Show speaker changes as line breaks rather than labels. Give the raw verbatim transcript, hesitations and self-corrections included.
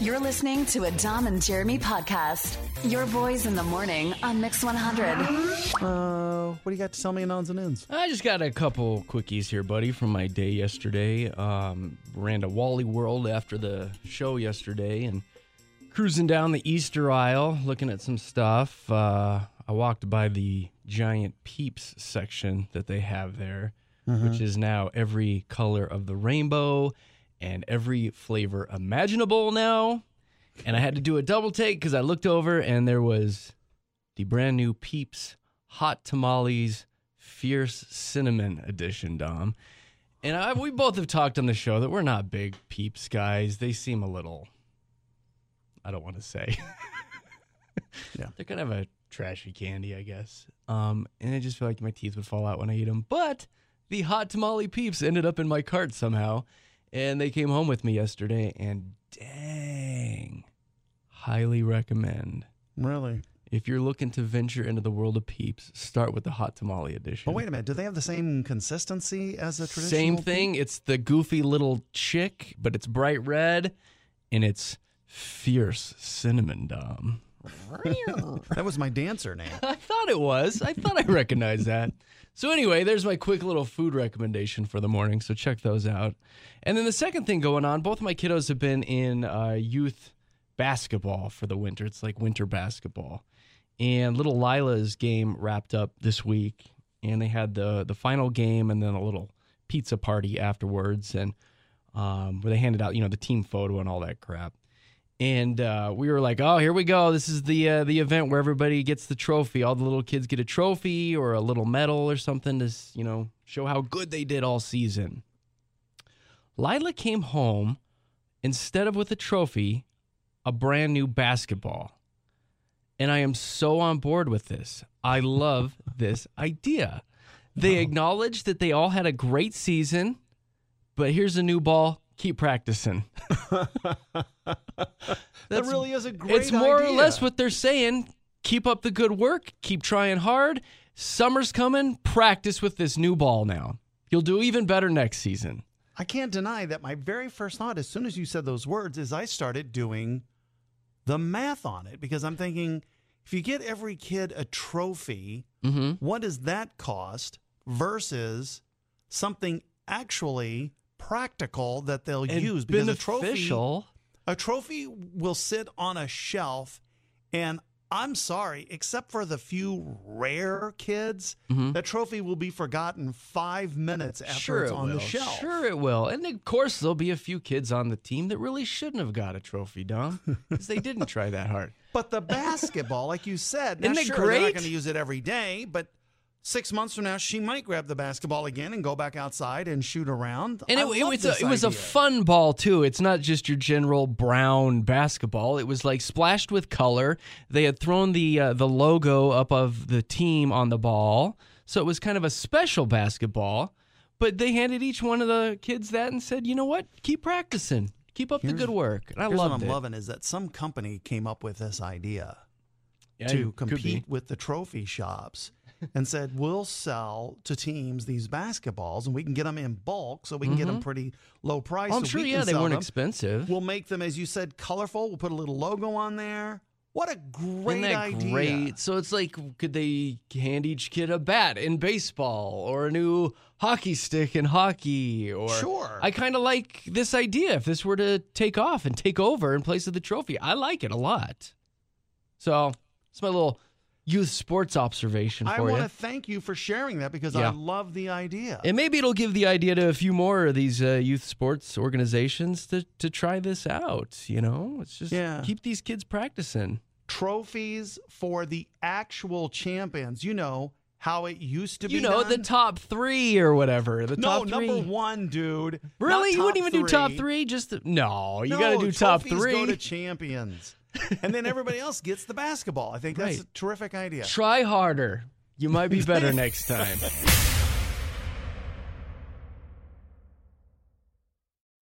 You're listening to a Dom and Jeremy podcast. Your boys in the morning on Mix one hundred.
Uh, what do you got to tell me in odds and ends?
I just got a couple quickies here, buddy, from my day yesterday. Um, ran to Wally World after the show yesterday and cruising down the Easter aisle, looking at some stuff. Uh, I walked by the giant Peeps section that they have there, mm-hmm. which is now every color of the rainbow and every flavor imaginable now. And I had to do a double take because I looked over and there was the brand new Peeps Hot Tamales Fierce Cinnamon Edition, Dom. And I, we both have talked on the show that we're not big Peeps guys. They seem a little, I don't want to say. Yeah. They're kind of a trashy candy, I guess. Um, and I just feel like my teeth would fall out when I eat them. But the Hot Tamale Peeps ended up in my cart somehow. And they came home with me yesterday, and dang, highly recommend.
Really?
If you're looking to venture into the world of Peeps, start with the Hot Tamale Edition.
But wait a minute, do they have the same consistency as a traditional
Same thing.
Peep?
It's the goofy little chick, but it's bright red, and it's fierce cinnamon, Dom.
That was my dancer name.
I thought it was. I thought I recognized that. So anyway, there's my quick little food recommendation for the morning, so check those out. And then the second thing going on, both of my kiddos have been in uh, youth basketball for the winter. It's like winter basketball. And little Lila's game wrapped up this week, and they had the, the final game and then a little pizza party afterwards, and um, where they handed out, you know, the team photo and all that crap. And uh, we were like, oh, here we go. This is the uh, the event where everybody gets the trophy. All the little kids get a trophy or a little medal or something to, you know, show how good they did all season. Lila came home, instead of with a trophy, a brand new basketball. And I am so on board with this. I love this idea. They acknowledged that they all had a great season, but here's a new ball. Keep practicing.
That really is a great idea.
It's more idea. or less what they're saying. Keep up the good work. Keep trying hard. Summer's coming. Practice with this new ball now. You'll do even better next season.
I can't deny that my very first thought, as soon as you said those words, is I started doing the math on it. Because I'm thinking, if you get every kid a trophy, mm-hmm. what does that cost versus something actually practical that they'll
and
use? Because
beneficial.
A trophy, a trophy will sit on a shelf, and I'm sorry, except for the few rare kids, mm-hmm. that trophy will be forgotten five minutes after
sure
it's
it
on
will.
the shelf.
Sure it will. And of course, there'll be a few kids on the team that really shouldn't have got a trophy, Dom, because they didn't try that hard.
But the basketball, like you said, now,
Isn't it
sure,
great?
they're not going to use it every day, but six months from now, she might grab the basketball again and go back outside and shoot around.
And it,
I
it,
love
was
this
a, it was a
idea.
fun ball, too. It's not just your general brown basketball. It was like splashed with color. They had thrown the uh, the logo up of the team on the ball. So it was kind of a special basketball. But they handed each one of the kids that and said, you know what? Keep practicing. Keep up
here's,
the good work. And I
here's
loved
what I'm
it.
loving is that some company came up with this idea
Yeah,
to
it could
compete
be.
with the trophy shops. And said, we'll sell to teams these basketballs, and we can get them in bulk, so we can
mm-hmm.
get them pretty low price.
Well, I'm
so
sure,
we
yeah,
can
they
sell
weren't
them.
expensive.
We'll make them, as you said, colorful. We'll put a little logo on there. What a great
Isn't that
idea.
great? So it's like, could they hand each kid a bat in baseball or a new hockey stick in hockey? Or
Sure.
I kind of like this idea if this were to take off and take over in place of the trophy. I like it a lot. So it's my little youth sports observation for
I
you.
want to thank you for sharing that because
Yeah.
I love the idea.
And maybe it'll give the idea to a few more of these uh, youth sports organizations to, to try this out. You know, it's just
Yeah.
keep these kids practicing.
Trophies for the actual champions. You know how it used to be
You know,
done?
the top three or whatever. The
No,
top three.
number one, dude.
Really?
Not
You wouldn't
top
even do top
three.
three? Just to, no, you
No,
got to do top
trophies
three.
go to champions. And then everybody else gets the basketball. I think that's
Right.
a terrific idea.
Try harder. You might be better next time.